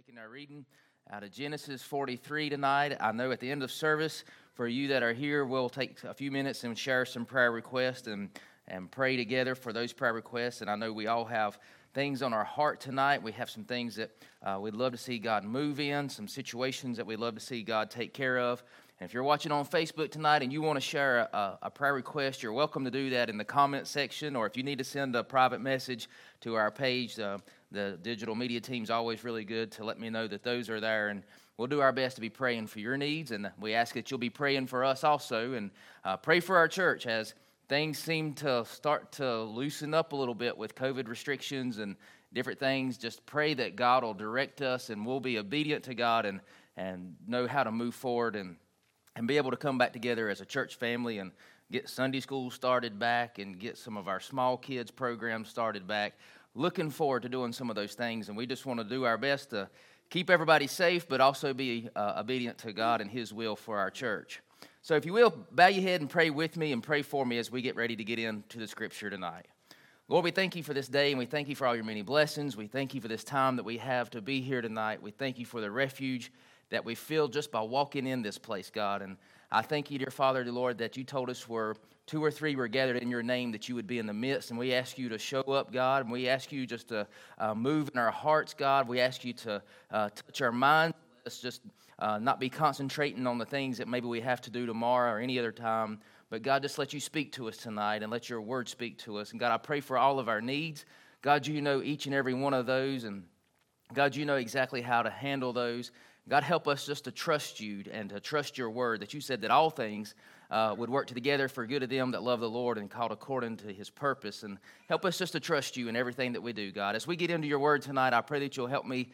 taking our reading out of Genesis 43 tonight. I know at the end of service, for you that are here, we'll take a few minutes and share some prayer requests and pray together for those prayer requests. And I know we all have things on our heart tonight. We have some things that we'd love to see God move in, some situations that we'd love to see God take care of. And if you're watching on Facebook tonight and you want to share a prayer request, you're welcome to do that in the comment section, or if you need to send a private message to our page, the digital media team's always really good to let me know that those are there, and we'll do our best to be praying for your needs, and we ask that you'll be praying for us also, and pray for our church as things seem to start to loosen up a little bit with COVID restrictions and different things. Just pray that God will direct us and we'll be obedient to God and know how to move forward and be able to come back together as a church family and get Sunday school started back and get some of our small kids programs started back. Looking forward to doing some of those things, and we just want to do our best to keep everybody safe, but also be obedient to God and His will for our church. So if you will, bow your head and pray with me and pray for me as we get ready to get into the Scripture tonight. Lord, we thank you for this day, and we thank you for all your many blessings. We thank you for this time that we have to be here tonight. We thank you for the refuge that we feel just by walking in this place, God. And I thank you, dear Father, dear Lord, that you told us where 2 or 3 were gathered in your name, that you would be in the midst. And we ask you to show up, God, and we ask you just to move in our hearts, God. We ask you to touch our minds. Let's just not be concentrating on the things that maybe we have to do tomorrow or any other time. But God, just let you speak to us tonight and let your word speak to us. And God, I pray for all of our needs. God, you know each and every one of those. And God, you know exactly how to handle those. God, help us just to trust you and to trust your word, that you said that all things would work together for good of them that love the Lord and called according to his purpose. And help us just to trust you in everything that we do, God. As we get into your word tonight, I pray that you'll help me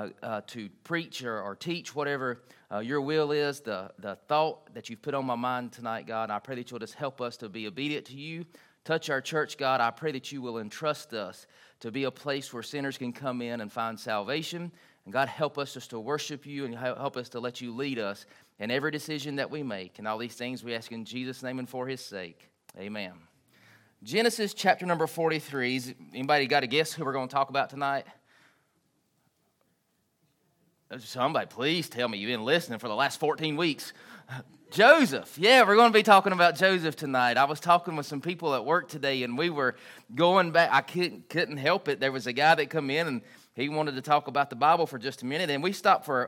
to preach or teach whatever your will is, the thought that you've put on my mind tonight, God. I pray that you'll just help us to be obedient to you. Touch our church, God. I pray that you will entrust us to be a place where sinners can come in and find salvation. And God, help us just to worship you and help us to let you lead us in every decision that we make. And all these things we ask in Jesus' name and for his sake. Amen. Genesis chapter number 43. Anybody got a guess who we're going to talk about tonight? Somebody, please tell me you've been listening for the last 14 weeks. Joseph. Yeah, we're going to be talking about Joseph tonight. I was talking with some people at work today, and we were going back. I couldn't help it. There was a guy that come in, and he wanted to talk about the Bible for just a minute, and we stopped for,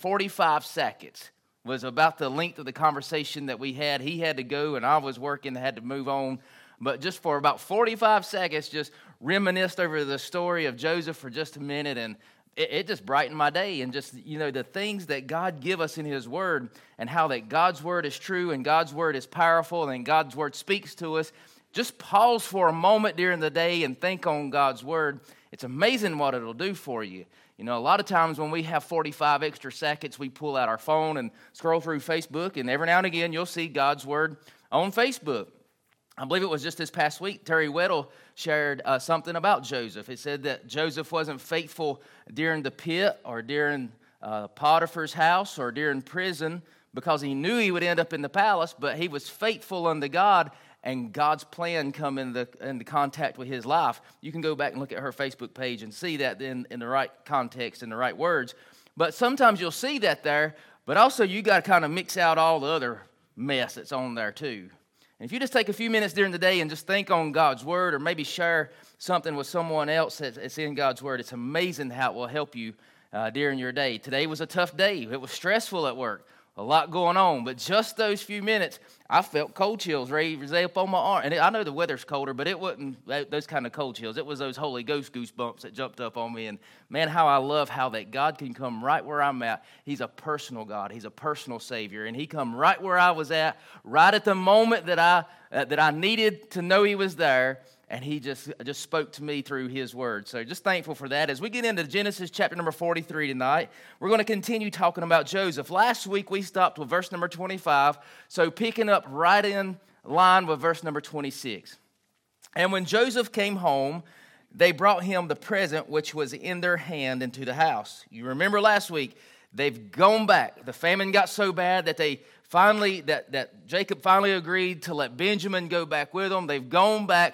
45 seconds was about the length of the conversation that we had. He had to go, and I was working, had to move on. But just for about 45 seconds, just reminisced over the story of Joseph for just a minute, and it just brightened my day. And just, the things that God give us in his word and how that God's word is true and God's word is powerful and God's word speaks to us. Just pause for a moment during the day and think on God's word. It's amazing what it'll do for you. A lot of times when we have 45 extra seconds, we pull out our phone and scroll through Facebook, and every now and again you'll see God's word on Facebook. I believe it was just this past week, Terry Weddle shared something about Joseph. It said that Joseph wasn't faithful during the pit or during Potiphar's house or during prison because he knew he would end up in the palace, but he was faithful unto God, and God's plan come into contact with his life. You can go back and look at her Facebook page and see that in the right context, in the right words. But sometimes you'll see that there, but also you got to kind of mix out all the other mess that's on there too. And if you just take a few minutes during the day and just think on God's word, or maybe share something with someone else that's in God's word, it's amazing how it will help you during your day. Today was a tough day. It was stressful at work. A lot going on, but just those few minutes, I felt cold chills raise up on my arm. And I know the weather's colder, but it wasn't those kind of cold chills. It was those Holy Ghost goosebumps that jumped up on me. And man, how I love how that God can come right where I'm at. He's a personal God. He's a personal Savior. And he come right where I was at, right at the moment that I needed to know he was there. And he just spoke to me through his word. So just thankful for that. As we get into Genesis chapter number 43 tonight, we're going to continue talking about Joseph. Last week we stopped with verse number 25. So picking up right in line with verse number 26. And when Joseph came home, they brought him the present which was in their hand into the house. You remember last week, they've gone back. The famine got so bad that that Jacob finally agreed to let Benjamin go back with them. They've gone back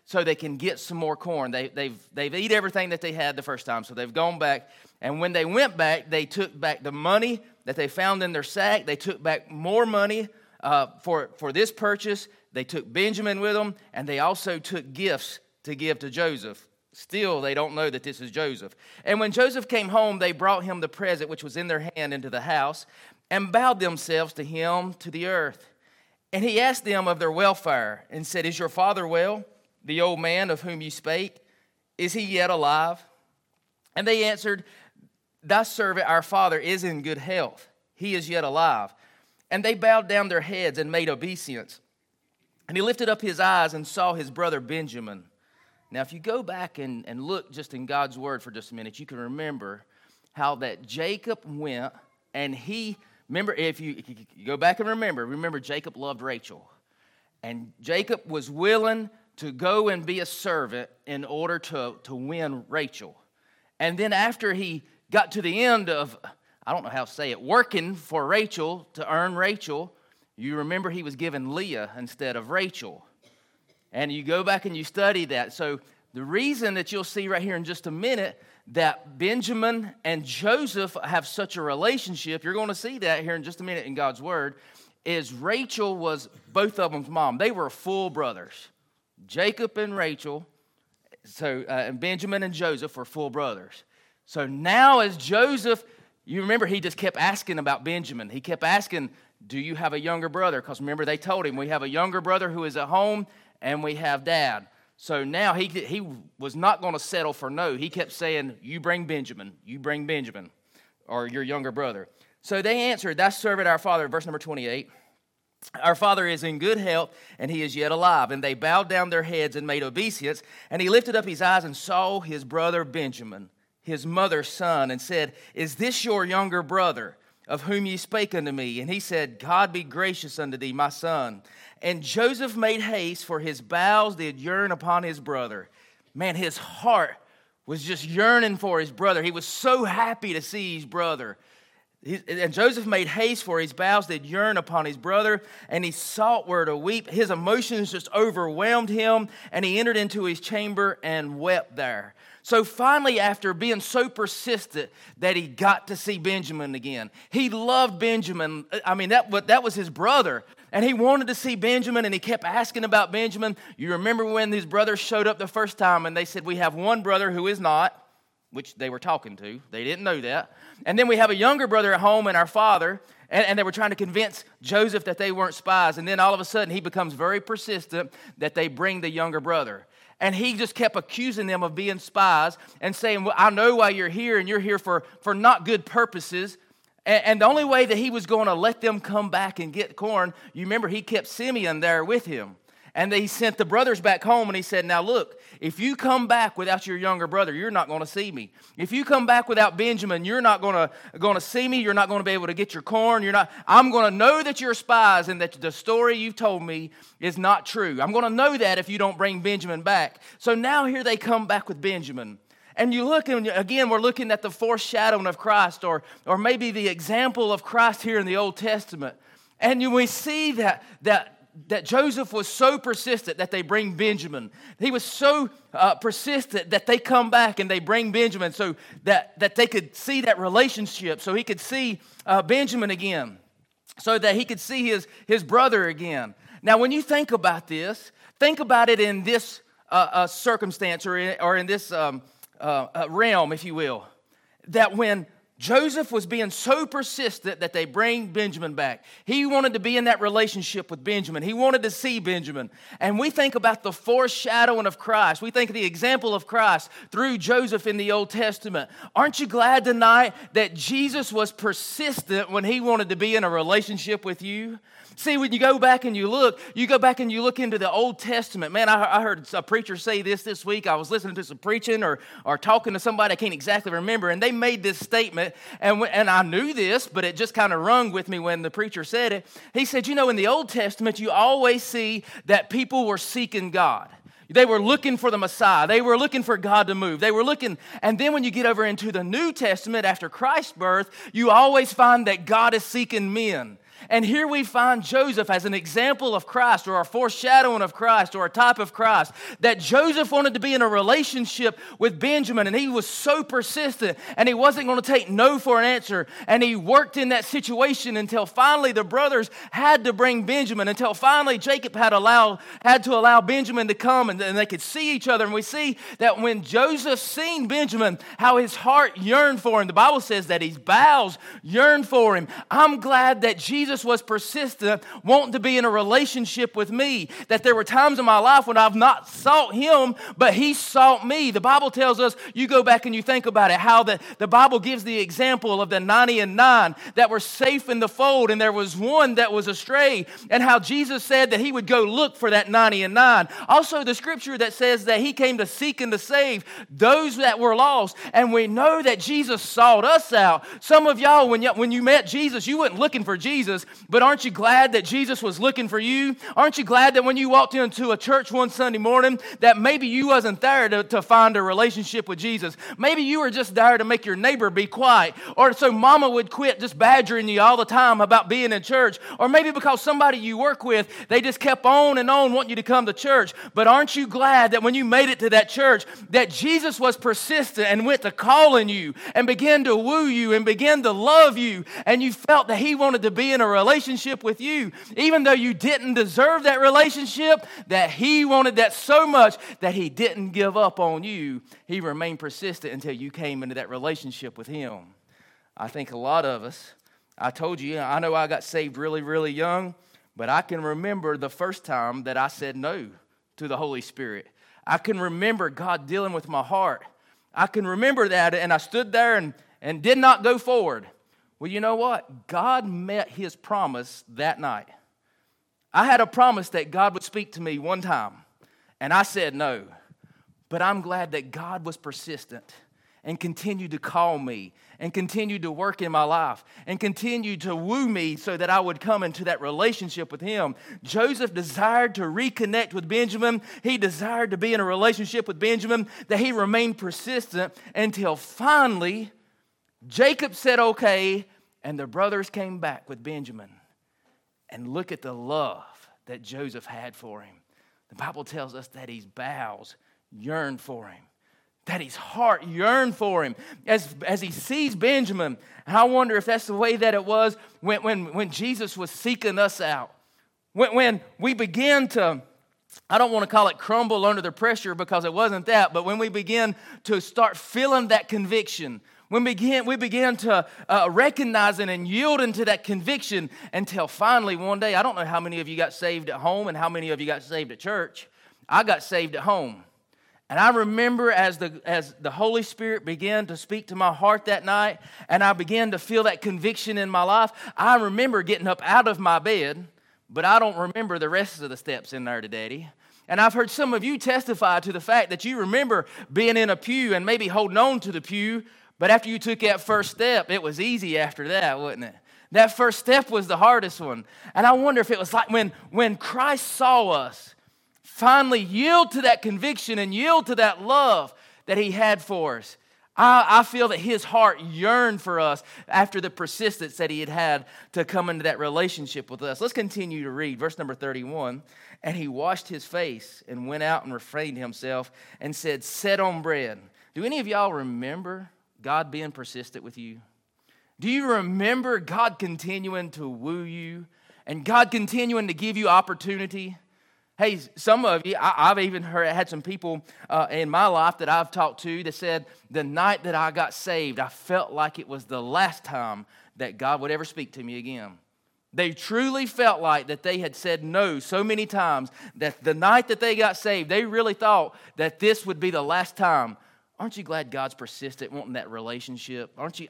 so they can get some more corn. They've eat everything that they had the first time, so they've gone back. And when they went back, they took back the money that they found in their sack. They took back more money for this purchase. They took Benjamin with them, and they also took gifts to give to Joseph. Still, they don't know that this is Joseph. And when Joseph came home, they brought him the present which was in their hand into the house and bowed themselves to him to the earth. And he asked them of their welfare and said, "Is your father well, the old man of whom you spake? Is he yet alive?" And they answered, "Thy servant, our father, is in good health. He is yet alive." And they bowed down their heads and made obeisance. And he lifted up his eyes and saw his brother Benjamin. Now, if you go back and look just in God's word for just a minute, you can remember how that Jacob went and remember, if you go back and remember Jacob loved Rachel. And Jacob was willing to go and be a servant in order to win Rachel. And then after he got to the end of, I don't know how to say it, working for Rachel to earn Rachel, you remember he was given Leah instead of Rachel. And you go back and you study that. So the reason that you'll see right here in just a minute that Benjamin and Joseph have such a relationship, you're going to see that here in just a minute in God's word, is Rachel was both of them's mom. They were full brothers. Jacob and Rachel, and Benjamin and Joseph were full brothers. So now as Joseph, you remember he just kept asking about Benjamin. He kept asking, "Do you have a younger brother?" Because remember they told him, "We have a younger brother who is at home, and we have dad." So now he was not going to settle for no. He kept saying, you bring Benjamin, or your younger brother. So they answered, "Thy servant, our father," verse number 28, "our father is in good health, and he is yet alive." And they bowed down their heads and made obeisance. And he lifted up his eyes and saw his brother Benjamin, his mother's son, and said, "Is this your younger brother, of whom ye spake unto me?" And he said, "God be gracious unto thee, my son." And Joseph made haste, for his bowels did yearn upon his brother. Man, his heart was just yearning for his brother. He was so happy to see his brother. And Joseph made haste, for his bowels did yearn upon his brother, and he sought where to weep. His emotions just overwhelmed him, and he entered into his chamber and wept there. So finally, after being so persistent that he got to see Benjamin again, he loved Benjamin. I mean, that was his brother. And he wanted to see Benjamin, and he kept asking about Benjamin. You remember when his brothers showed up the first time, and they said, "We have one brother who is not," which they were talking to. They didn't know that. And then we have a younger brother at home and our father, and they were trying to convince Joseph that they weren't spies. And then all of a sudden, he becomes very persistent that they bring the younger brother. And he just kept accusing them of being spies and saying, "Well, I know why you're here, and you're here for not good purposes." And the only way that he was going to let them come back and get corn, you remember he kept Simeon there with him. And he sent the brothers back home, and he said, "Now look, if you come back without your younger brother, you're not going to see me. If you come back without Benjamin, you're not going to see me. You're not going to be able to get your corn. I'm going to know that you're spies and that the story you've told me is not true. I'm going to know that if you don't bring Benjamin back." So now here they come back with Benjamin. And you look, and again, we're looking at the foreshadowing of Christ, or maybe the example of Christ here in the Old Testament. And we see that Joseph was so persistent that they bring Benjamin. He was so persistent that they come back and they bring Benjamin so that they could see that relationship, so he could see Benjamin again, so that he could see his brother again. Now, when you think about this, think about it in this circumstance or in this realm, if you will, that when Joseph was being so persistent that they bring Benjamin back. He wanted to be in that relationship with Benjamin. He wanted to see Benjamin. And we think about the foreshadowing of Christ. We think of the example of Christ through Joseph in the Old Testament. Aren't you glad tonight that Jesus was persistent when he wanted to be in a relationship with you? See, when you go back and you look into the Old Testament. Man, I heard a preacher say this week. I was listening to some preaching or talking to somebody I can't exactly remember, and they made this statement, and I knew this, but it just kind of rung with me when the preacher said it. He said, in the Old Testament, you always see that people were seeking God. They were looking for the Messiah. They were looking for God to move. They were looking, and then when you get over into the New Testament after Christ's birth, you always find that God is seeking men. And here we find Joseph as an example of Christ, or a foreshadowing of Christ, or a type of Christ, that Joseph wanted to be in a relationship with Benjamin, and he was so persistent, and he wasn't going to take no for an answer, and he worked in that situation until finally the brothers had to bring Benjamin, until finally Jacob had to allow Benjamin to come, and they could see each other. And we see that when Joseph seen Benjamin, how his heart yearned for him. The Bible says that his bowels yearned for him. I'm glad that Jesus was persistent, wanting to be in a relationship with me. That there were times in my life when I've not sought him, but he sought me. The Bible tells us, you go back and you think about it, how the Bible gives the example of the 99 that were safe in the fold, and there was one that was astray, and how Jesus said that he would go look for that 99. Also, the scripture that says that he came to seek and to save those that were lost, and we know that Jesus sought us out. Some of y'all, when you met Jesus, you weren't looking for Jesus, but aren't you glad that Jesus was looking for you? Aren't you glad that when you walked into a church one Sunday morning, that maybe you wasn't there to find a relationship with Jesus? Maybe you were just there to make your neighbor be quiet, or so mama would quit just badgering you all the time about being in church, or maybe because somebody you work with, they just kept on and on wanting you to come to church. But aren't you glad that when you made it to that church, that Jesus was persistent and went to calling you and began to woo you and began to love you, and you felt that he wanted to be in a relationship with you, even though you didn't deserve that relationship, that he wanted that so much that he didn't give up on you. He remained persistent until you came into that relationship with him. I think a lot of us, I told you, I know I got saved really, really young, but I can remember the first time that I said no to the Holy Spirit. I can remember God dealing with my heart. I can remember that, and I stood there and did not go forward. Well, you know what? God met his promise that night. I had a promise that God would speak to me one time, and I said no. But I'm glad that God was persistent and continued to call me and continued to work in my life and continued to woo me so that I would come into that relationship with him. Joseph desired to reconnect with Benjamin. He desired to be in a relationship with Benjamin, that he remained persistent until finally Jacob said okay, and the brothers came back with Benjamin. And look at the love that Joseph had for him. The Bible tells us that his bowels yearned for him, that his heart yearned for him as he sees Benjamin. And I wonder if that's the way that it was when Jesus was seeking us out. When we began to, I don't want to call it crumble under the pressure because it wasn't that, but when we began to start feeling that conviction, when we began to recognizing and yielding to that conviction until finally one day, I don't know how many of you got saved at home and how many of you got saved at church. I got saved at home. And I remember as the Holy Spirit began to speak to my heart that night, and I began to feel that conviction in my life, I remember getting up out of my bed, but I don't remember the rest of the steps in there to Daddy. And I've heard some of you testify to the fact that you remember being in a pew and maybe holding on to the pew, but after you took that first step, it was easy after that, wasn't it? That first step was the hardest one. And I wonder if it was like when Christ saw us finally yield to that conviction and yield to that love that he had for us. I feel that his heart yearned for us after the persistence that he had to come into that relationship with us. Let's continue to read verse number 31. And he washed his face and went out and refrained himself and said, "Set on bread." Do any of y'all remember God being persistent with you? Do you remember God continuing to woo you and God continuing to give you opportunity? Hey, some of you, I've even had some people in my life that I've talked to that said, the night that I got saved, I felt like it was the last time that God would ever speak to me again. They truly felt like that they had said no so many times that the night that they got saved, they really thought that this would be the last time. Aren't you glad God's persistent wanting that relationship? Aren't you?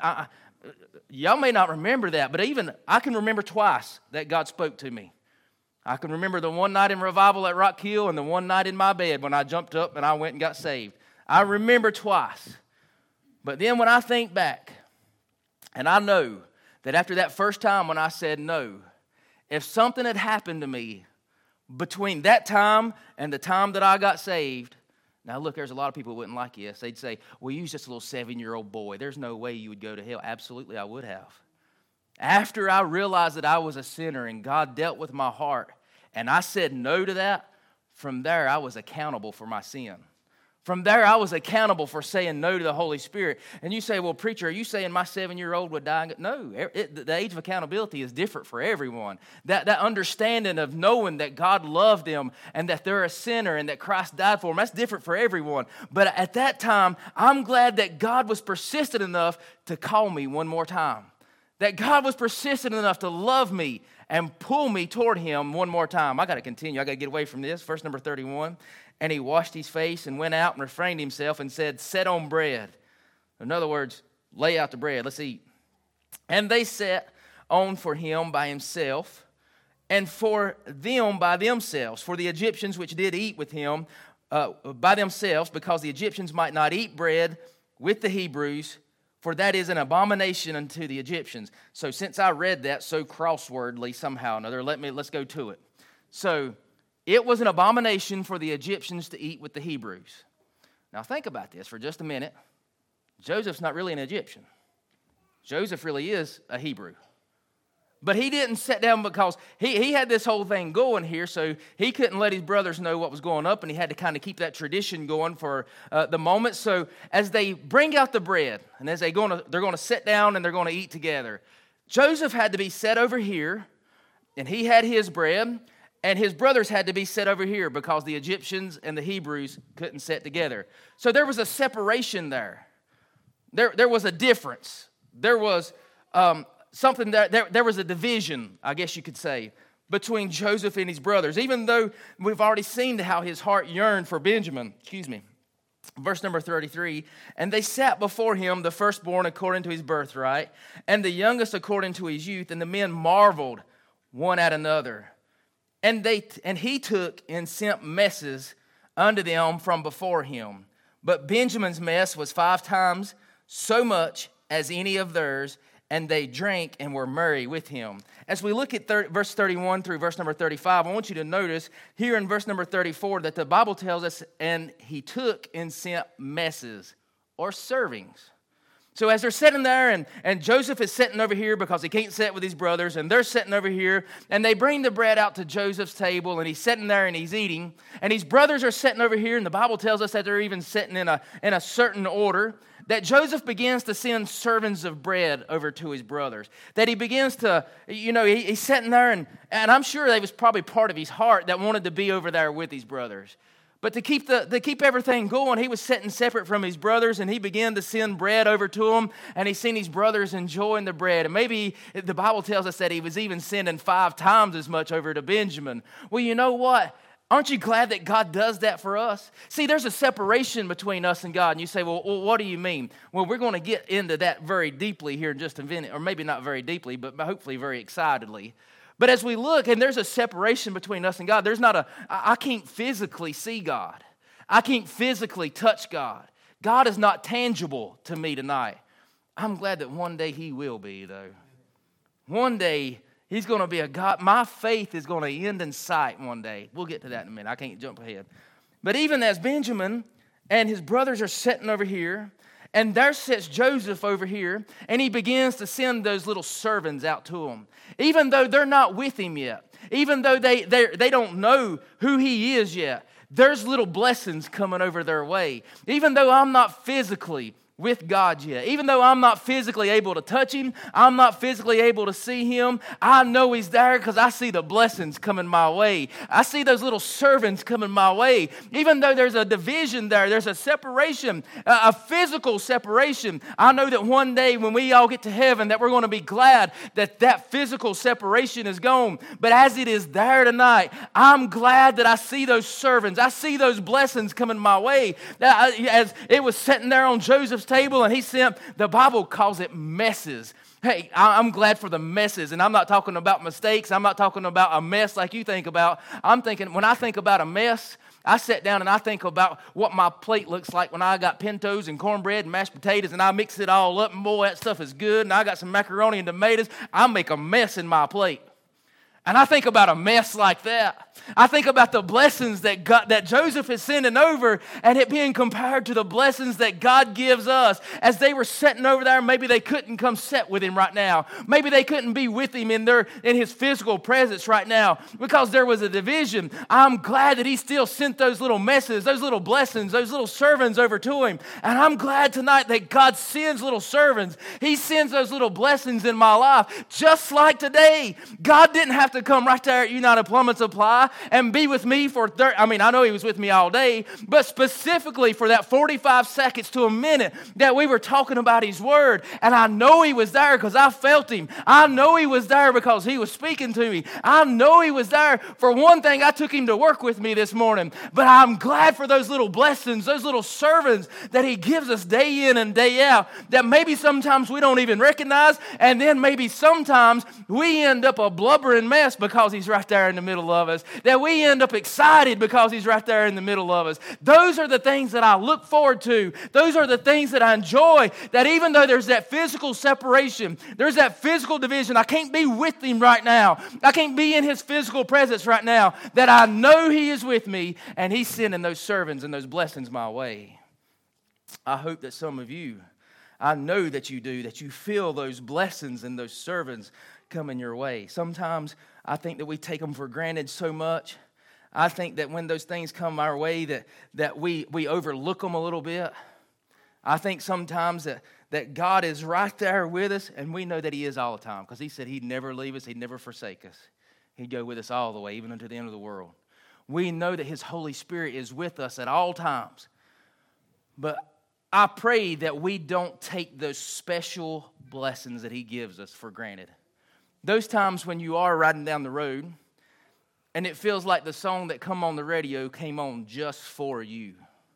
Y'all may not remember that, but even I can remember twice that God spoke to me. I can remember the one night in revival at Rock Hill and the one night in my bed when I jumped up and I went and got saved. I remember twice. But then when I think back, and I know that after that first time when I said no, if something had happened to me between that time and the time that I got saved, now look, there's a lot of people who wouldn't like this. They'd say, well, you was just a little 7-year-old boy. There's no way you would go to hell. Absolutely, I would have. After I realized that I was a sinner and God dealt with my heart, and I said no to that, from there I was accountable for my sin. From there, I was accountable for saying no to the Holy Spirit. And you say, well, preacher, are you saying my 7-year-old would die? No, the age of accountability is different for everyone. That understanding of knowing that God loved them and that they're a sinner and that Christ died for them, that's different for everyone. But at that time, I'm glad that God was persistent enough to call me one more time. That God was persistent enough to love me and pull me toward Him one more time. I got to continue. I got to get away from this. Verse number 31. And he washed his face and went out and refrained himself and said, set on bread. In other words, lay out the bread. Let's eat. And they set on for him by himself and for them by themselves. For the Egyptians which did eat with him by themselves, because the Egyptians might not eat bread with the Hebrews, for that is an abomination unto the Egyptians. So since I read that so crosswordly somehow or another, let's go to it. So it was an abomination for the Egyptians to eat with the Hebrews. Now think about this for just a minute. Joseph's not really an Egyptian. Joseph really is a Hebrew. But he didn't sit down because he had this whole thing going here, so he couldn't let his brothers know what was going up, and he had to kind of keep that tradition going for the moment. So as they bring out the bread, and as they're going to sit down and they're going to eat together, Joseph had to be set over here, and he had his bread, and his brothers had to be set over here because the Egyptians and the Hebrews couldn't sit together. So there was a separation there. There was a difference. There was something that there was a division, I guess you could say, between Joseph and his brothers, even though we've already seen how his heart yearned for Benjamin. Verse number 33, and they sat before him, the firstborn according to his birthright, and the youngest according to his youth, and the men marveled one at another. And he took and sent messes unto them from before him. But Benjamin's mess was 5 times so much as any of theirs, and they drank and were merry with him. As we look at verse 31 through verse number 35, I want you to notice here in verse number 34 that the Bible tells us, and he took and sent messes or servings. So as they're sitting there, and Joseph is sitting over here because he can't sit with his brothers, and they're sitting over here, and they bring the bread out to Joseph's table, and he's sitting there and he's eating, and his brothers are sitting over here, and the Bible tells us that they're even sitting in a certain order, that Joseph begins to send servants of bread over to his brothers. That he begins to, he's sitting there, and I'm sure that was probably part of his heart that wanted to be over there with his brothers. But to keep everything going, he was sitting separate from his brothers, and he began to send bread over to them, and he seen his brothers enjoying the bread. And maybe the Bible tells us that he was even sending 5 times as much over to Benjamin. Well, you know what? Aren't you glad that God does that for us? See, there's a separation between us and God. And you say, well, what do you mean? Well, we're going to get into that very deeply here in just a minute, or maybe not very deeply, but hopefully very excitedly. But as we look, and there's a separation between us and God, I can't physically see God. I can't physically touch God. God is not tangible to me tonight. I'm glad that one day He will be, though. One day He's going to be a God. My faith is going to end in sight one day. We'll get to that in a minute. I can't jump ahead. But even as Benjamin and his brothers are sitting over here, and there sits Joseph over here, and he begins to send those little servants out to him. Even though they're not with him yet, even though they don't know who he is yet, there's little blessings coming over their way. Even though I'm not physically with God yet. Even though I'm not physically able to touch Him, I'm not physically able to see Him, I know He's there because I see the blessings coming my way. I see those little servants coming my way. Even though there's a division there, there's a separation, a physical separation. I know that one day when we all get to heaven that we're going to be glad that that physical separation is gone. But as it is there tonight, I'm glad that I see those servants. I see those blessings coming my way. As it was sitting there on Joseph's table, and he sent, the Bible calls it messes. Hey, I'm glad for the messes, and I'm not talking about mistakes. I'm not talking about a mess like you think about. I'm thinking, when I think about a mess, I sit down and I think about what my plate looks like when I got pintos and cornbread and mashed potatoes, and I mix it all up, and boy, that stuff is good, and I got some macaroni and tomatoes. I make a mess in my plate. And I think about a mess like that. I think about the blessings that Joseph is sending over, and it being compared to the blessings that God gives us. As they were sitting over there, maybe they couldn't come sit with him right now. Maybe they couldn't be with him in his physical presence right now because there was a division. I'm glad that he still sent those little messes, those little blessings, those little servants over to him. And I'm glad tonight that God sends little servants. He sends those little blessings in my life. Just like today, God didn't have to come right there at United Plumb and Supply and be with me for I know he was with me all day, but specifically for that 45 seconds to a minute that we were talking about his word. And I know he was there because I felt him. I know he was there because he was speaking to me. I know he was there. For one thing, I took him to work with me this morning, but I'm glad for those little blessings, those little servants that he gives us day in and day out that maybe sometimes we don't even recognize, and then maybe sometimes we end up a blubbering mess because he's right there in the middle of us, that we end up excited because he's right there in the middle of us. Those are the things that I look forward to. Those are the things that I enjoy, that even though there's that physical separation, there's that physical division, I can't be with him right now. I can't be in his physical presence right now, that I know he is with me and he's sending those servants and those blessings my way. I hope that some of you, I know that you do, that you feel those blessings and those servants coming your way. Sometimes I think that we take them for granted so much. I think that when those things come our way that we overlook them a little bit. I think sometimes that God is right there with us, and we know that he is all the time because he said he'd never leave us, he'd never forsake us. He'd go with us all the way, even unto the end of the world. We know that his Holy Spirit is with us at all times. But I pray that we don't take those special blessings that he gives us for granted. Those times when you are riding down the road and it feels like the song that come on the radio came on just for you.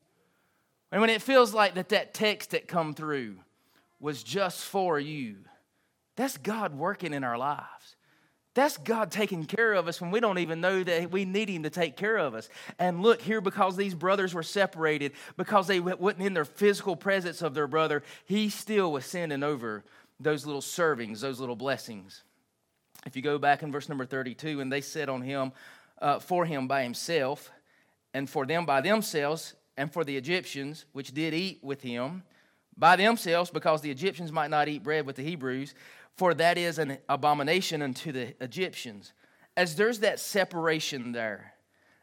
And when it feels like that text that come through was just for you, that's God working in our lives. That's God taking care of us when we don't even know that we need him to take care of us. And look here, because these brothers were separated, because they wasn't in their physical presence of their brother, he still was sending over those little servings, those little blessings. If you go back in verse number 32, and they said on him, for him by himself, and for them by themselves, and for the Egyptians, which did eat with him, by themselves, because the Egyptians might not eat bread with the Hebrews, for that is an abomination unto the Egyptians. As there's that separation there,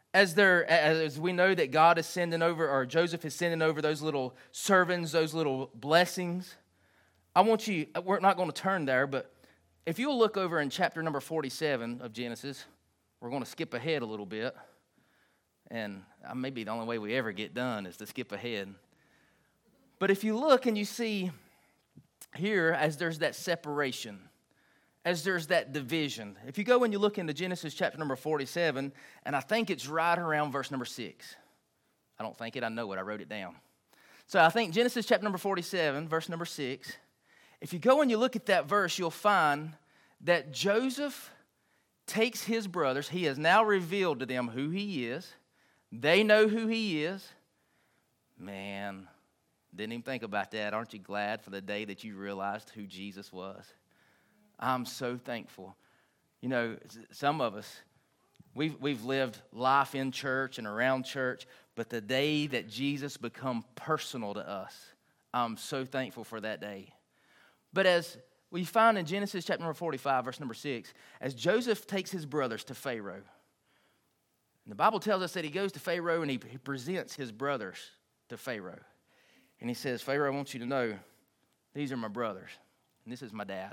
as we know that God is sending over, or Joseph is sending over those little servants, those little blessings, I want you, we're not going to turn there, but if you'll look over in chapter number 47 of Genesis, we're going to skip ahead a little bit. And maybe the only way we ever get done is to skip ahead. But if you look and you see here, as there's that separation, as there's that division. If you go and you look into Genesis chapter number 47, and I think it's right around verse number 6. I don't think it, I know it, I wrote it down. So I think Genesis chapter number 47, verse number 6. If you go and you look at that verse, you'll find that Joseph takes his brothers. He has now revealed to them who he is. They know who he is. Man, didn't even think about that. Aren't you glad for the day that you realized who Jesus was? I'm so thankful. You know, some of us, we've lived life in church and around church, but the day that Jesus become personal to us, I'm so thankful for that day. But as we find in Genesis chapter number 45, verse number 6, as Joseph takes his brothers to Pharaoh, and the Bible tells us that he goes to Pharaoh and he presents his brothers to Pharaoh. And he says, Pharaoh, I want you to know, these are my brothers, and this is my dad.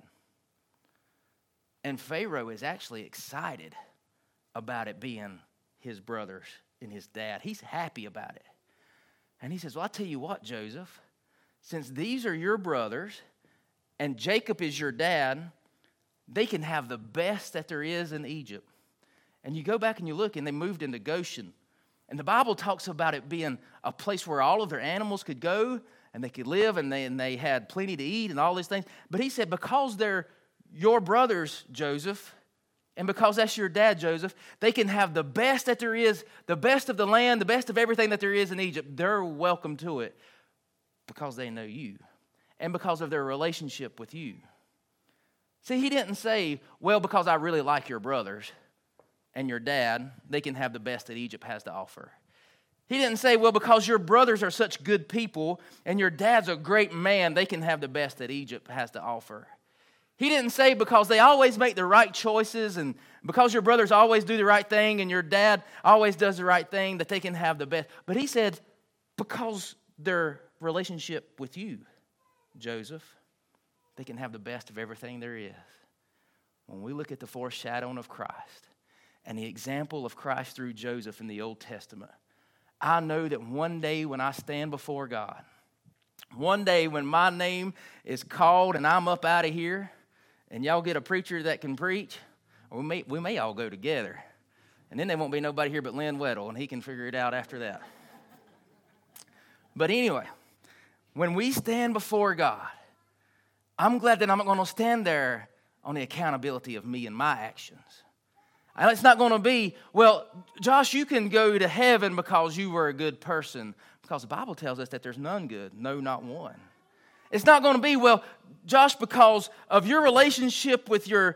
And Pharaoh is actually excited about it being his brothers and his dad. He's happy about it. And he says, well, I'll tell you what, Joseph, since these are your brothers, and Jacob is your dad, they can have the best that there is in Egypt. And you go back and you look, and they moved into Goshen. And the Bible talks about it being a place where all of their animals could go, and they could live, and they had plenty to eat and all these things. But he said, because they're your brothers, Joseph, and because that's your dad, Joseph, they can have the best that there is, the best of the land, the best of everything that there is in Egypt. They're welcome to it because they know you. And because of their relationship with you. See, he didn't say, well, because I really like your brothers and your dad, they can have the best that Egypt has to offer. He didn't say, well, because your brothers are such good people and your dad's a great man, they can have the best that Egypt has to offer. He didn't say because they always make the right choices and because your brothers always do the right thing and your dad always does the right thing that they can have the best. But he said because their relationship with you, Joseph, they can have the best of everything there is. When we look at the foreshadowing of Christ and the example of Christ through Joseph in the Old Testament, I know that one day when I stand before God, one day when my name is called and I'm up out of here, and y'all get a preacher that can preach, we may all go together. And then there won't be nobody here but Lynn Weddle, and he can figure it out after that. But anyway, when we stand before God, I'm glad that I'm not going to stand there on the accountability of me and my actions. And it's not going to be, well, Josh, you can go to heaven because you were a good person. Because the Bible tells us that there's none good, no, not one. It's not going to be, well, Josh, because of your relationship with your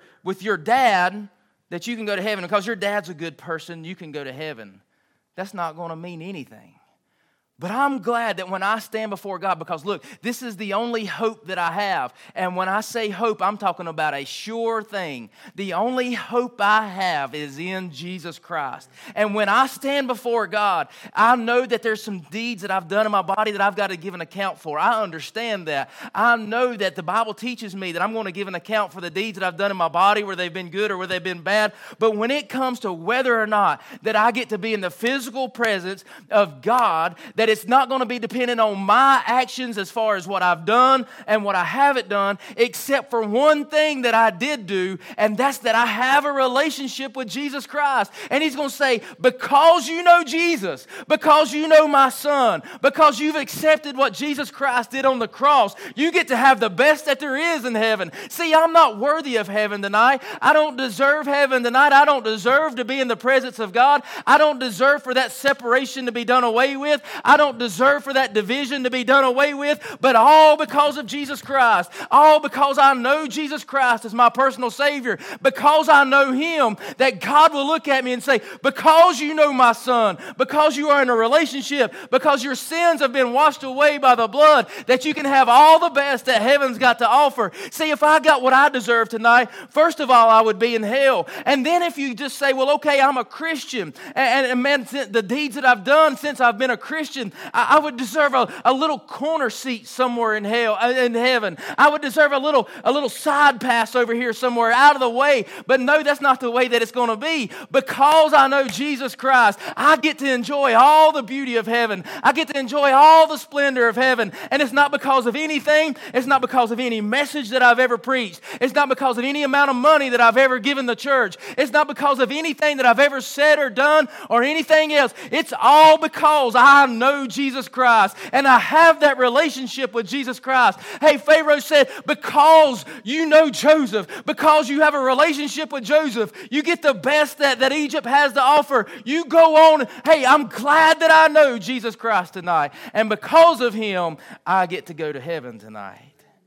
dad, that you can go to heaven. Because your dad's a good person, you can go to heaven. That's not going to mean anything. But I'm glad that when I stand before God, because look, this is the only hope that I have. And when I say hope, I'm talking about a sure thing. The only hope I have is in Jesus Christ. And when I stand before God, I know that there's some deeds that I've done in my body that I've got to give an account for. I understand that. I know that the Bible teaches me that I'm going to give an account for the deeds that I've done in my body, where they've been good or where they've been bad. But when it comes to whether or not that I get to be in the physical presence of God, that it's not going to be dependent on my actions as far as what I've done and what I haven't done, except for one thing that I did do, and that's that I have a relationship with Jesus Christ. And he's going to say, because you know Jesus, because you know my son, because you've accepted what Jesus Christ did on the cross, you get to have the best that there is in heaven. See, I'm not worthy of heaven tonight. I don't deserve heaven tonight. I don't deserve to be in the presence of God. I don't deserve for that separation to be done away with. I don't deserve for that division to be done away with, but all because of Jesus Christ. All because I know Jesus Christ as my personal Savior. Because I know Him, that God will look at me and say, because you know my son, because you are in a relationship, because your sins have been washed away by the blood, that you can have all the best that heaven's got to offer. See, if I got what I deserve tonight, first of all, I would be in hell. And then if you just say, well, okay, I'm a Christian, and man, the deeds that I've done since I've been a Christian, I would deserve a little corner seat somewhere in heaven. I would deserve a little side pass over here somewhere out of the way. But no, that's not the way that it's going to be. Because I know Jesus Christ, I get to enjoy all the beauty of heaven. I get to enjoy all the splendor of heaven. And it's not because of anything. It's not because of any message that I've ever preached. It's not because of any amount of money that I've ever given the church. It's not because of anything that I've ever said or done or anything else. It's all because I know Jesus Christ and I have that relationship with Jesus Christ. Hey, Pharaoh said, because you know Joseph, because you have a relationship with Joseph, you get the best that Egypt has to offer. You go on. Hey, I'm glad that I know Jesus Christ tonight. And because of Him, I get to go to heaven tonight.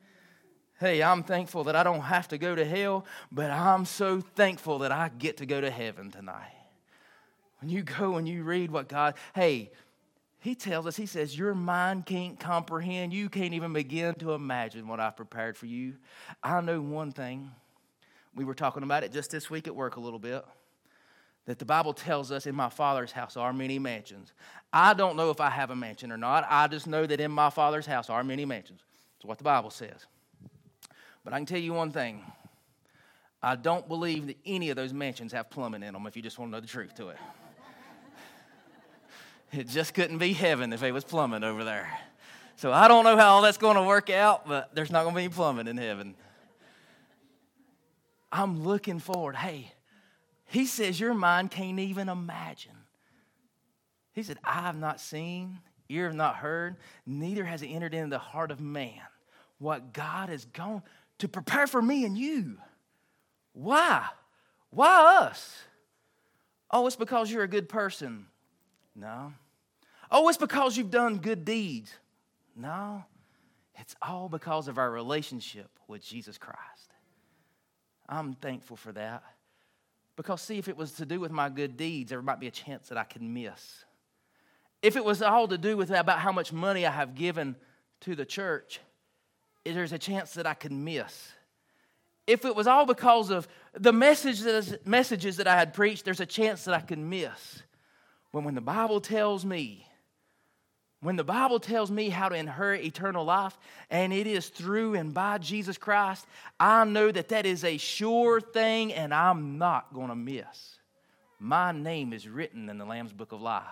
Hey, I'm thankful that I don't have to go to hell, but I'm so thankful that I get to go to heaven tonight. When you go and you read what God, hey, He tells us, He says, your mind can't comprehend. You can't even begin to imagine what I've prepared for you. I know one thing. We were talking about it just this week at work a little bit. That the Bible tells us in my Father's house are many mansions. I don't know if I have a mansion or not. I just know that in my Father's house are many mansions. That's what the Bible says. But I can tell you one thing. I don't believe that any of those mansions have plumbing in them, if you just want to know the truth to it. It just couldn't be heaven if it was plumbing over there. So I don't know how all that's going to work out, but there's not going to be any plumbing in heaven. I'm looking forward. Hey, He says your mind can't even imagine. He said, I have not seen, ear have not heard, neither has it entered into the heart of man what God has gone to prepare for me and you. Why? Why us? Oh, it's because you're a good person. No. Oh, it's because you've done good deeds. No. It's all because of our relationship with Jesus Christ. I'm thankful for that. Because, see, if it was to do with my good deeds, there might be a chance that I could miss. If it was all to do with about how much money I have given to the church, there's a chance that I could miss. If it was all because of the messages that I had preached, there's a chance that I could miss. When the Bible tells me how to inherit eternal life, and it is through and by Jesus Christ, I know that is a sure thing, and I'm not going to miss. My name is written in the Lamb's Book of Life.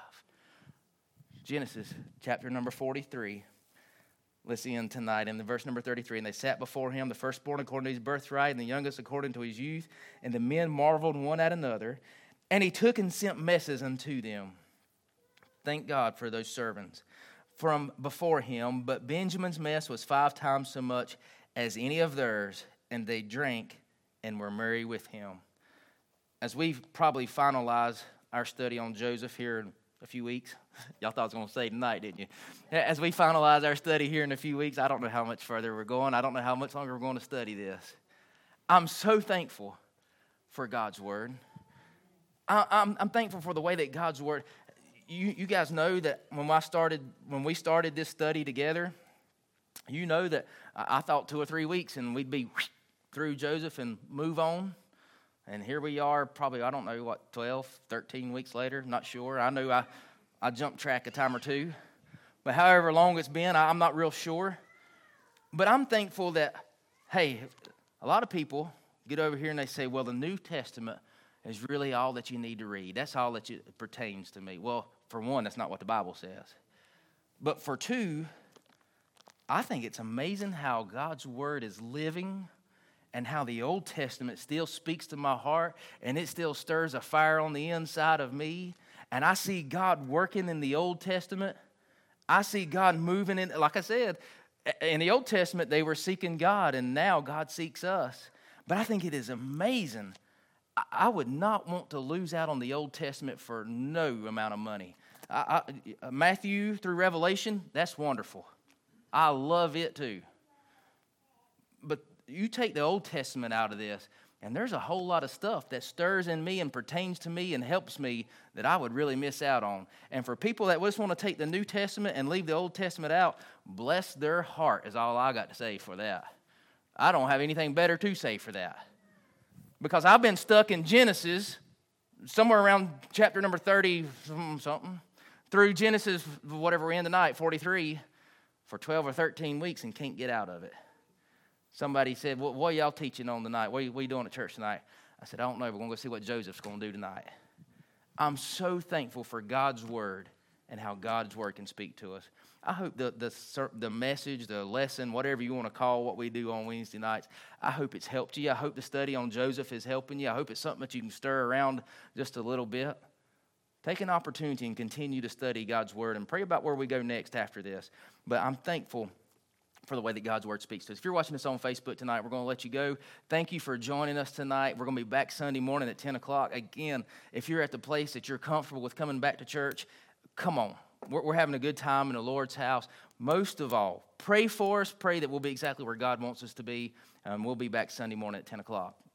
Genesis chapter number 43. Let's end tonight in the verse number 33. And they sat before him, the firstborn according to his birthright, and the youngest according to his youth. And the men marveled one at another. And he took and sent messes unto them. Thank God for those servants from before him. But Benjamin's mess was 5 times so much as any of theirs. And they drank and were merry with him. As we probably finalize our study on Joseph here in a few weeks. Y'all thought I was going to say tonight, didn't you? As we finalize our study here in a few weeks, I don't know how much further we're going. I don't know how much longer we're going to study this. I'm so thankful for God's Word. I'm thankful for the way that God's Word. You guys know that when we started this study together, you know that I thought 2 or 3 weeks and we'd be through Joseph and move on. And here we are, probably, 12, 13 weeks later, not sure. I know I jumped track a time or two. But however long it's been, I'm not real sure. But I'm thankful that, hey, a lot of people get over here and they say, well, the New Testament is really all that you need to read. That's all that pertains to me. Well, for one, that's not what the Bible says. But for two, I think it's amazing how God's Word is living and how the Old Testament still speaks to my heart and it still stirs a fire on the inside of me. And I see God working in the Old Testament. I see God moving in. Like I said, in the Old Testament, they were seeking God, and now God seeks us. But I think it is amazing. I would not want to lose out on the Old Testament for no amount of money. Matthew through Revelation, that's wonderful. I love it too. But you take the Old Testament out of this, and there's a whole lot of stuff that stirs in me and pertains to me and helps me that I would really miss out on. And for people that just want to take the New Testament and leave the Old Testament out, bless their heart is all I got to say for that. I don't have anything better to say for that. Because I've been stuck in Genesis, somewhere around chapter number 30 something, through Genesis, whatever we're in tonight, 43, for 12 or 13 weeks and can't get out of it. Somebody said, well, what are y'all teaching on tonight? What are you doing at church tonight? I said, I don't know. We're going to go see what Joseph's going to do tonight. I'm so thankful for God's Word and how God's Word can speak to us. I hope the message, the lesson, whatever you want to call what we do on Wednesday nights, I hope it's helped you. I hope the study on Joseph is helping you. I hope it's something that you can stir around just a little bit. Take an opportunity and continue to study God's Word and pray about where we go next after this. But I'm thankful for the way that God's Word speaks to us. If you're watching this on Facebook tonight, we're going to let you go. Thank you for joining us tonight. We're going to be back Sunday morning at 10 o'clock. Again, if you're at the place that you're comfortable with coming back to church, come on. We're having a good time in the Lord's house. Most of all, pray for us. Pray that we'll be exactly where God wants us to be. We'll be back Sunday morning at 10 o'clock.